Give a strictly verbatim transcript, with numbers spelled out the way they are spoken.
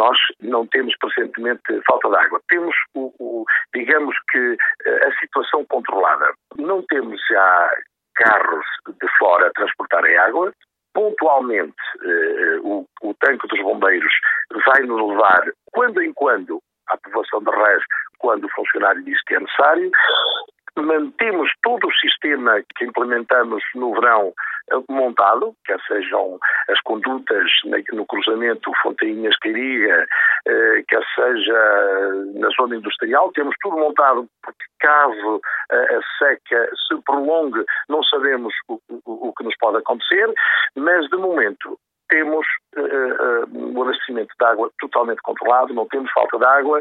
nós não temos presentemente falta de água. Temos, o, o, digamos que, a situação controlada. Não temos já carros de fora a transportarem água. Pontualmente, eh, o, o tanque dos bombeiros vai-nos levar, quando em quando, à povoação de Rés, quando o funcionário diz que é necessário. Mantemos todo o sistema que implementamos no verão montado, quer sejam as condutas no cruzamento Fontainhas-Queiriga, quer seja na zona industrial, temos tudo montado, porque caso a seca se prolongue, não sabemos o, o, o que nos pode acontecer, mas de momento temos uh, uh, o abastecimento de água totalmente controlado, não temos falta de água